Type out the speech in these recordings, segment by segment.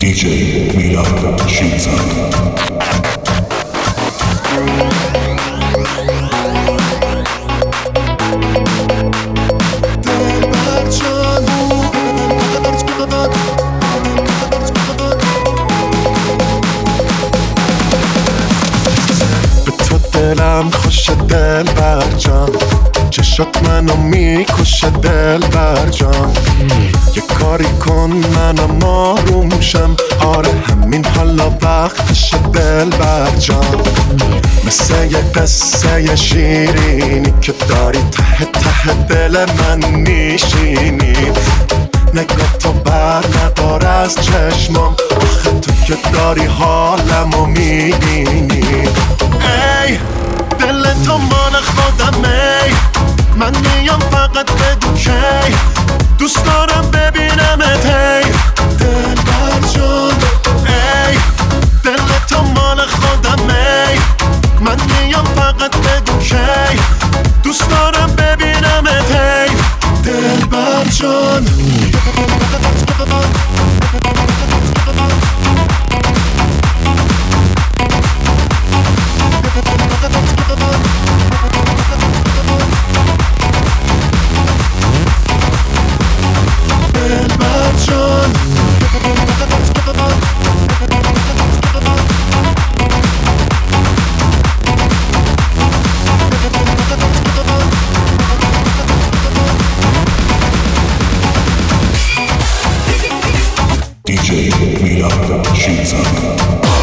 DJ میلاد شیرزاد. دلم خوشه دلبر جان، چشات منو میکشه دلبر جان. یه کاری کن منم آروم شم، آره همین حالا وقتشه دلبر جان. مثل یه قصه شیرینی که داری ته ته دل من میشینی. نگاه تو بر ندار از چشمام، آخه تو که داری حالمو میبینی. ای دل تو مال خودمه، من میام فقط بگو کی دوست دارم ببینمت. هی دلبر جان، ای دل تو مال خودمه، من میام فقط بگو کی دوست دارم ببینمت. هی دلبر جان، DJ میلاد شیرزاد.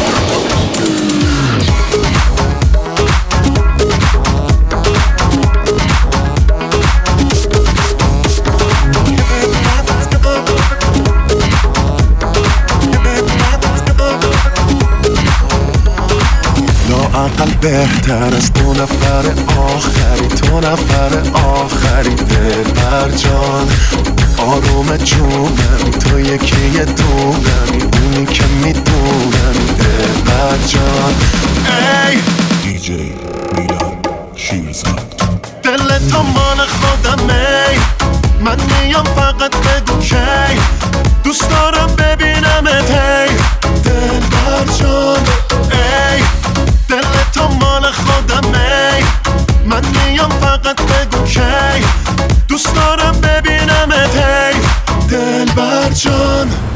لااقل بهتر از دو نفر آخری، تو نفر آخری دلبر جان. آروم جونم تو یکی دونمی، اونی که میدونم دلبر جان. ای DJ میلاد شیرزاد. دل تو مال خودمه، من میام فقط بگو کی دوست دارم ببینمت. هی دلبر جان، ای دل تو مال خودمه، من میام فقط بگو کی دوست دارم ببینمت. هی دلبر جان.